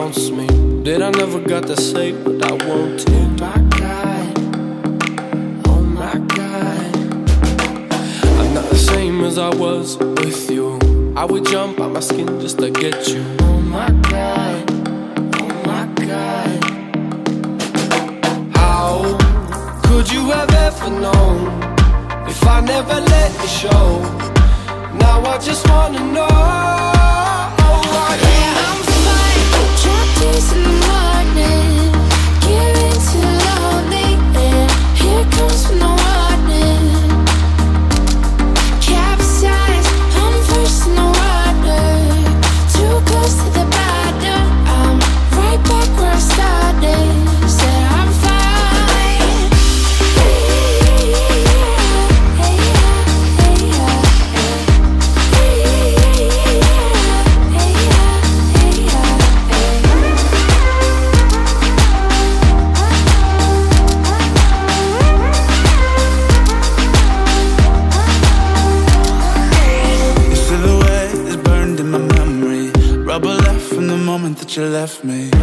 haunts me. That I never got to say what I wanted. Oh my God, oh my God. I'm not the same as I was with you. I would jump out my skin just to get you. Oh my God, oh my God. How could you have ever known if I never let it show? Now I just wanna know. Yeah, I'm fine. Drop tears in the morning, giving to lonely, and here comes no warning. Capsize, I'm first in the water, too close to the bottom. I'm right back where I started. Said I'm fine. Rubber left from the moment that you left me.